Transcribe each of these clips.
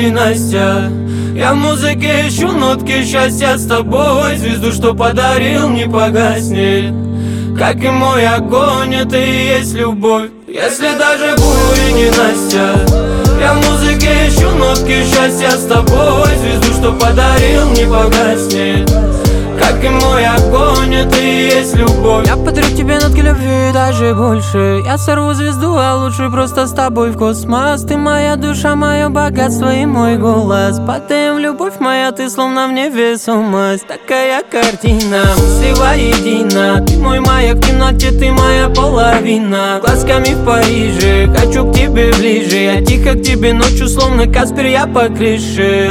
ненастья. Я в музыке ищу нотки счастья с тобой. Звезду, что подарил, не погаснет. Как и мой огонь, это и есть любовь. Если даже буря ненастья, я в музыке ищу нотки счастья с тобой. Звезду, что подарил, не погаснет. Как и мой огонь, это и есть любовь. Я подарю тебе нотки любви, даже больше. Я сорву звезду, а лучше просто с тобой в космос. Ты моя душа, мое богатство и мой голос. Падаем в любовь моя, ты словно в невесомость. Такая картина, мысли воедино. Ты мой маяк в темноте, ты моя половина. Глазками в Париже, хочу к тебе ближе. Я тихо к тебе ночью, словно Каспер, я по крыше.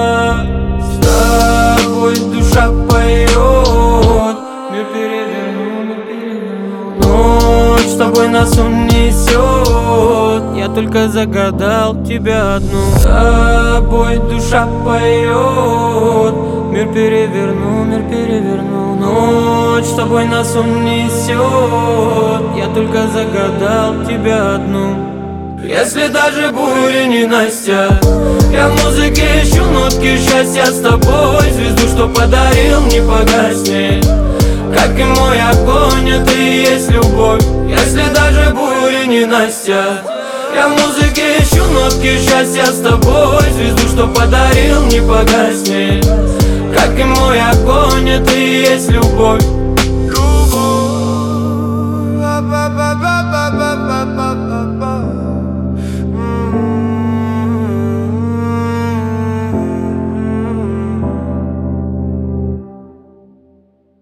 С тобой душа поет, мир переверну. Ночь с тобой нас унесет. Я только загадал тебя одну. С тобой душа поет, мир переверну, мир переверну. Ночь с тобой нас унесет. Я только загадал тебя одну. Если даже буря ненастья, я в музыке ищу нотки счастья с тобой. Звезду, что подарил, не погаснет. Как и мой огонь, это и есть любовь. Если даже буря ненастья, я в музыке ищу нотки счастья с тобой. Звезду, что подарил, не погаснет. Как и мой огонь, это и есть любовь.